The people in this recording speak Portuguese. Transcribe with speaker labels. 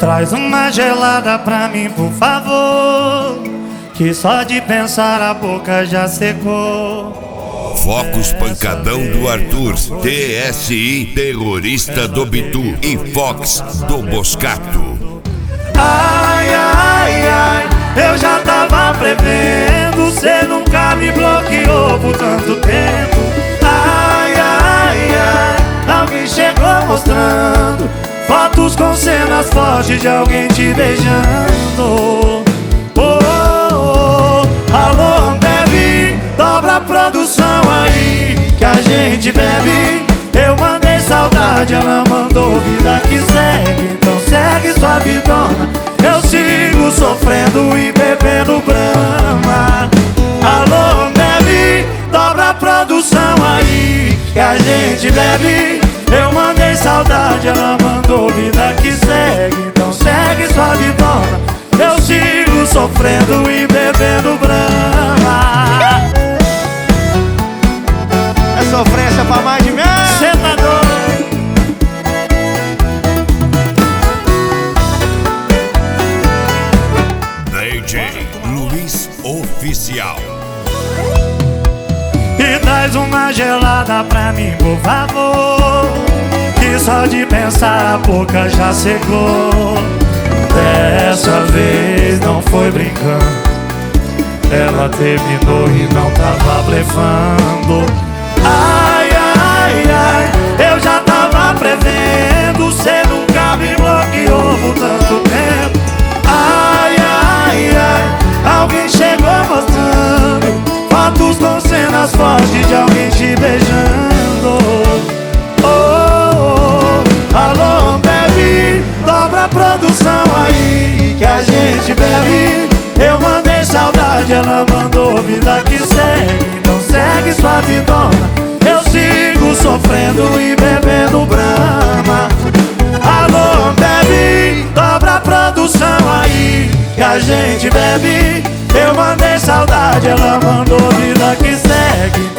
Speaker 1: Traz uma gelada pra mim, por favor, que só de pensar a boca já secou.
Speaker 2: Focus Pancadão do Arthur, TSI Terrorista do Bitu e Fox do Boscato.
Speaker 1: Ai, ai, ai, eu já tava prevendo, cê nunca me bloqueou por tanto tempo. Ai, ai, ai, alguém chegou mostrando fotos com cenas fortes de alguém te beijando. Oh, oh, oh, alô, Ambev, dobra a produção aí que a gente bebe. Eu mandei saudade, ela mandou vida que segue. Então segue sua vidona, eu sigo sofrendo e bebendo Brahma. Alô, Ambev, dobra a produção aí que a gente bebe. Eu mandei saudade, ela mandou vida que segue. Então segue sua vidona, eu sigo sofrendo e bebendo Brahma.
Speaker 3: É sofrência pra mais de mim.
Speaker 1: Cê tá doido?
Speaker 2: DJ Luiz Oficial.
Speaker 1: E traz uma gelada pra mim, por favor, que só de pensar a boca já secou. Dessa vez não foi brincando, ela terminou e não tava blefando. Ai, ai, ai, eu já tava prevendo, cê nunca me bloqueou por tanto tempo. Ai, ai, ai, alguém chegou mostrando fotos com cenas fortes de alguém te beijando. Oh, oh, oh, alô, Ambev, dobra a produção aí que a gente bebe. Eu mandei saudade, ela mandou vida que segue. Então segue sua vidona, eu sigo sofrendo e bebendo Brahma. Alô, Ambev, dobra a produção aí que a gente bebe. Eu mandei saudade, ela mandou vida que segue.